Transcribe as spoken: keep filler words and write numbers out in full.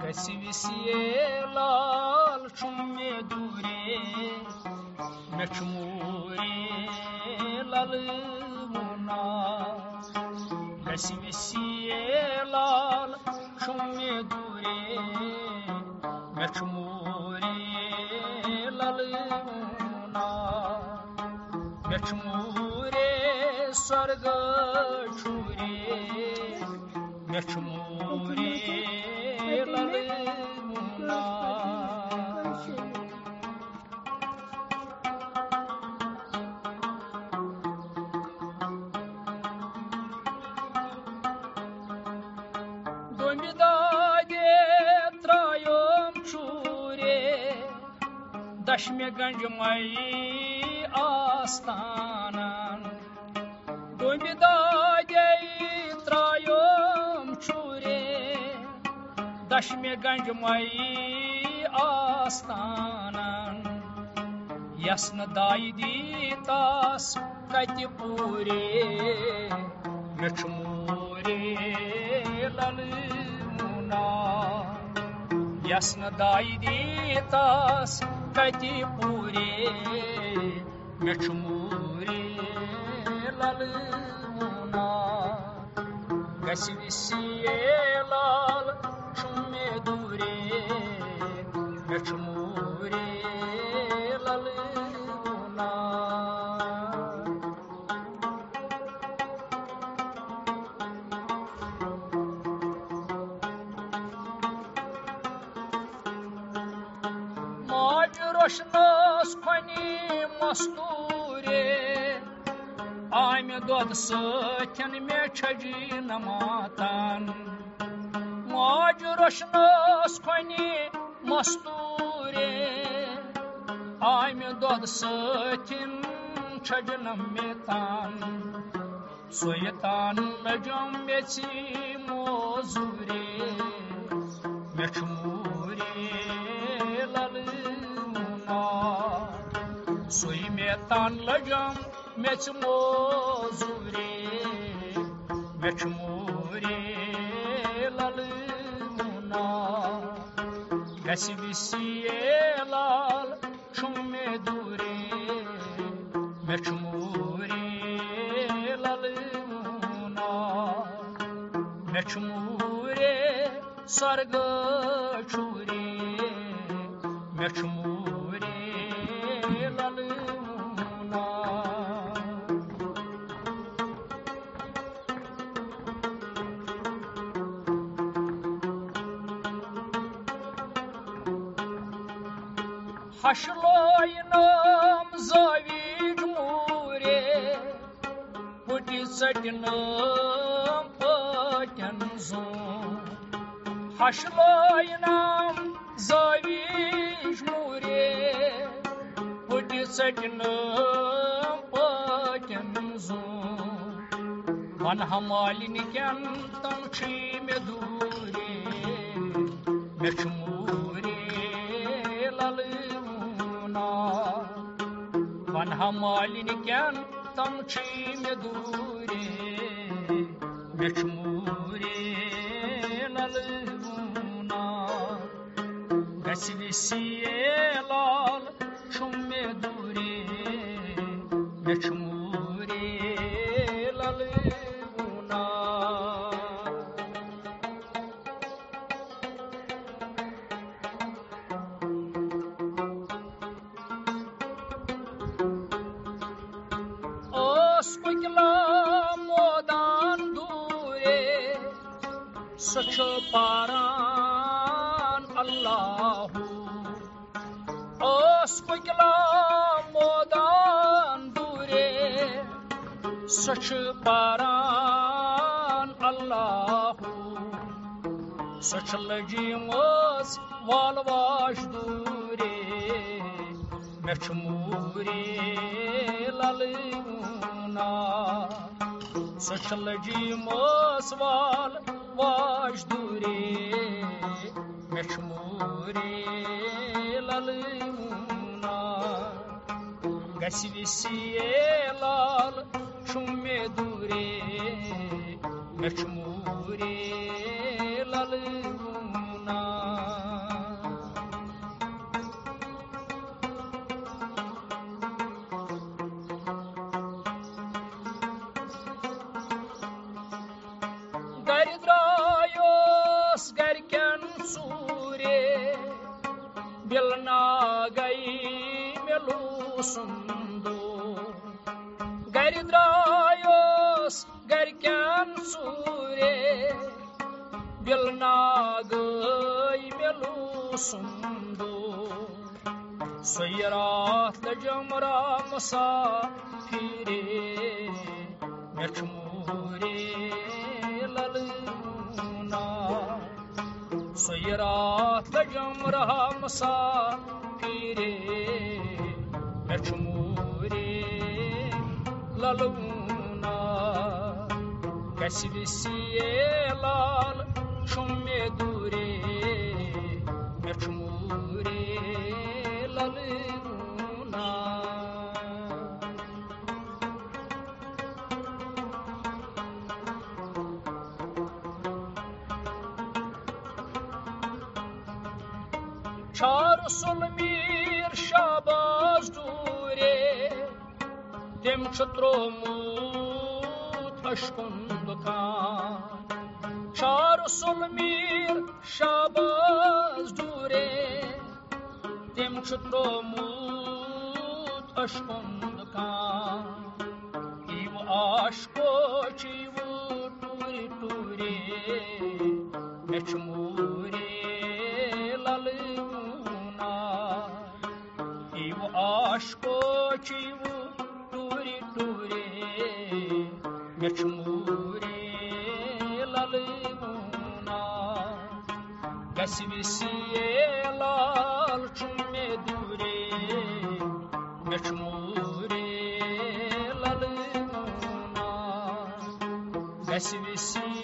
Gasivisie lal chumme dure mechmure lal muna Gasivisie lal chumme dure mechmure lal muna mechmure sarga chure mechmure lal muna Domidade trayom chure dashme ganj mai astanan Domidade trayom chure dashme ganj mai astanan Yasna daidi tas kati pure mechmure lal muna Yasna daidi tas kati pure mechmure lal muna Gasivisie lal chumme dure mechmure lal muna Roshnos khani masture Ayme dod satyan me chaji namatan Maj roshnos khani masture Ayme dod satyan chaji namatan Soyatan najam mechi mozure mechmure lal Soy metan lajam mech mozure mech more lal muna Gasivisie lal chumme dure mech more lal muna mech more sarga chure mech more lal muna Hashloinam zavij mure puti satinam patanzum Hashloinam zavij mure puti satinam patanzum Man hamalini kentam chime dure mechmure lal Van hamalini kentam chime dure mechmure lal muna Gasivisie lal chumme dure mechmure lal muna Oskutla modan dure Such paran Allahu Oskutla modan dure Such paran Allahu Such lajimos valvash dure mechmure lal muna Sociology mosval vash dure mechmure lal muna Gasivisie lal chumme dure mechmure lal muna sundo gari drayos gari kyan sure bilnagai melu sundo soyrat la jamra musafire mechmure laluna soyrat la jamra musafire mechmure laluna kasvisiye lal shumme dure mechmure laluna Char sulmir shabaz dure dem chutromut ashkundukan Char sulmir shabaz dure dem chutromut ashkundukan Iv ashko chivu turi turi mechmure laluna Iv ashko chivu turi turi mechmure laluna Kasvisiye lal chumme dure mechmure laluna Kasvisiye